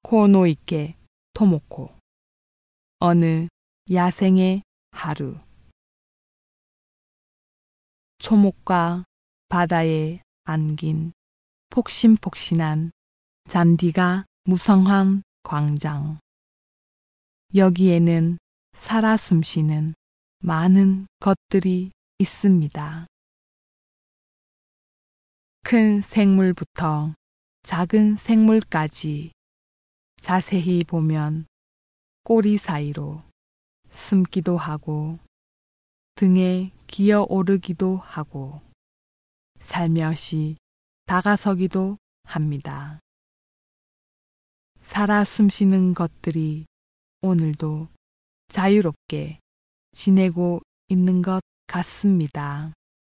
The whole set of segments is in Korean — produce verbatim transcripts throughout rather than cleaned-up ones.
코노이케 토모코. 어느 야생의 하루. 초목과 바다에 안긴 폭신폭신한 잔디가 무성한 광장. 여기에는 살아 숨쉬는 많은 것들이 있습니다. 큰 생물부터 작은 생물까지 자세히 보면 꼬리 사이로 숨기도 하고 등에 기어 오르기도 하고 살며시 다가서기도 합니다. 살아 숨쉬는 것들이 오늘도 자유롭게 지내고 있는 것 같습니다.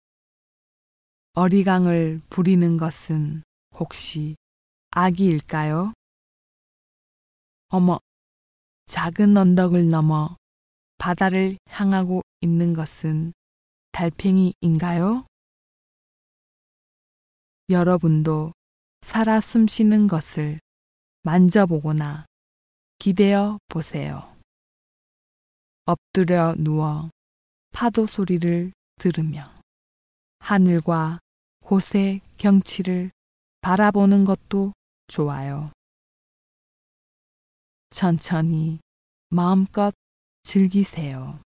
어리광을 부리는 것은 혹시 아기일까요? 어머, 작은 언덕을 넘어 바다를 향하고 있는 것은 달팽이인가요? 여러분도 살아 숨쉬는 것을 만져보거나 기대어 보세요. 엎드려 누워 파도 소리를 들으며 하늘과 곳의 경치를 바라보는 것도 좋아요. 천천히 마음껏 즐기세요.